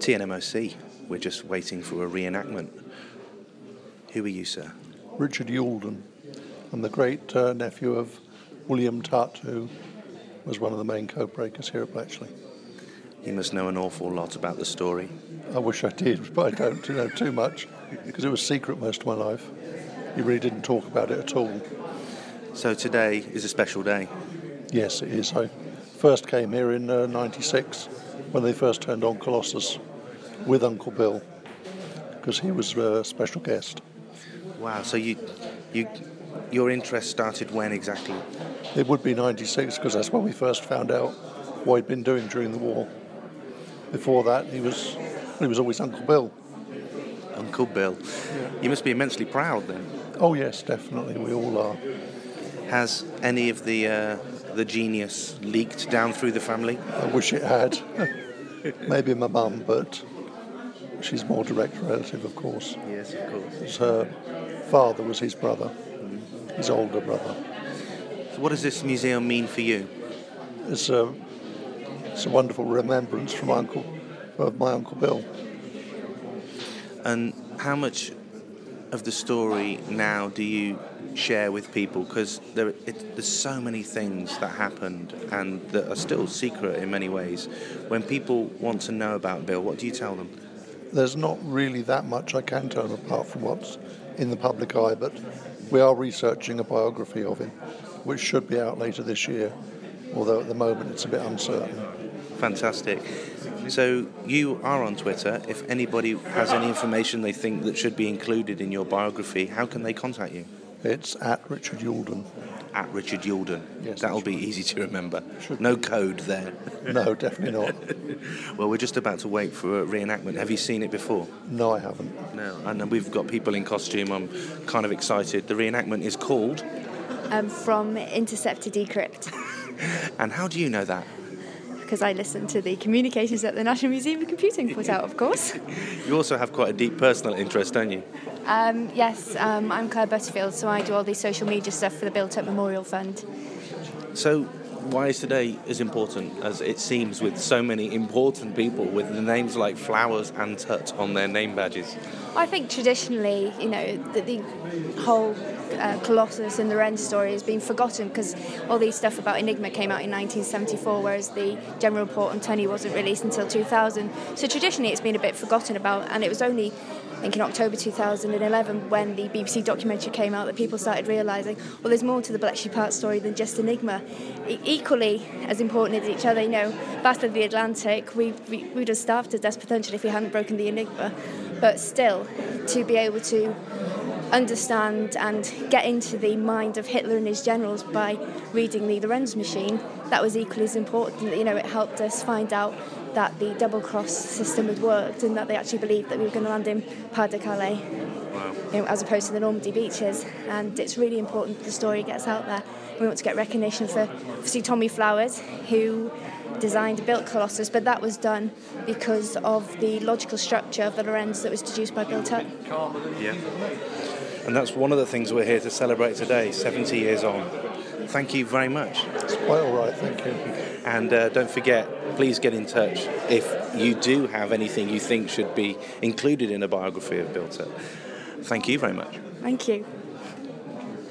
TNMOC. We're just waiting for a reenactment. Who are you, sir? Richard Youlden. I'm the great nephew of William Tutt, who was one of the main code breakers here at Bletchley. You must know an awful lot about the story. I wish I did, but I don't know too much, because it was secret most of my life. You really didn't talk about it at all. So today is a special day. Yes, it is. I first came here in '96 when they first turned on Colossus with Uncle Bill, because he was a special guest. Wow, so your interest started when exactly? It would be '96, because that's when we first found out what he'd been doing during the war. Before that, he was always Uncle Bill. Uncle Bill. Yeah. You must be immensely proud then. Oh yes, definitely, we all are. Has any of the genius leaked down through the family? I wish it had. Maybe my mum, but she's more direct relative, of course. Yes, of course. Her father was his brother, his older brother. So what does this museum mean for you? It's a wonderful remembrance from my Uncle Bill. And how much of the story now do you share with people? Because there's so many things that happened and that are still secret in many ways. When people want to know about Bill, what do you tell them? There's not really that much I can tell them apart from what's in the public eye, but we are researching a biography of him, which should be out later this year, although at the moment it's a bit uncertain. Fantastic. So you are on Twitter. If anybody has any information they think that should be included in your biography, how can they contact you? It's at Richard Youlden. At Richard Youlden. Yes, That'll be easy to remember. Should no code there. No, definitely not. Well, we're just about to wait for a reenactment. Have you seen it before? No, I haven't. No. And we've got people in costume. I'm kind of excited. The reenactment is called? From Intercept to Decrypt. And how do you know that? Because I listened to the communications that the National Museum of Computing put out, of course. You also have quite a deep personal interest, don't you? Yes, I'm Claire Butterfield, so I do all the social media stuff for the Built Up Memorial Fund. So why is today as important as it seems with so many important people with the names like Flowers and Tutt on their name badges? I think traditionally, the whole Colossus and the Wren story has been forgotten because all these stuff about Enigma came out in 1974, whereas the general report on Tunney wasn't released until 2000. So traditionally it's been a bit forgotten about, and it was only, I think, in October 2011 when the BBC documentary came out that people started realising, well, there's more to the Bletchley Park story than just Enigma. Equally as important as each other, Battle of the Atlantic, we would have starved to death potentially if we hadn't broken the Enigma. But still, to be able to understand and get into the mind of Hitler and his generals by reading the Lorenz machine, that was equally as important. It helped us find out that the double-cross system had worked and that they actually believed that we were going to land in Pas-de-Calais. Wow. As opposed to the Normandy beaches. And it's really important that the story gets out there. We want to get recognition for Tommy Flowers, who designed and built Colossus, but that was done because of the logical structure of the Lorenz that was deduced by Bill Tutt. Yeah. And that's one of the things we're here to celebrate today, 70 years on. Thank you very much. It's quite all right, thank you. And don't forget, please get in touch if you do have anything you think should be included in a biography of Bill Tutt. Thank you very much. Thank you.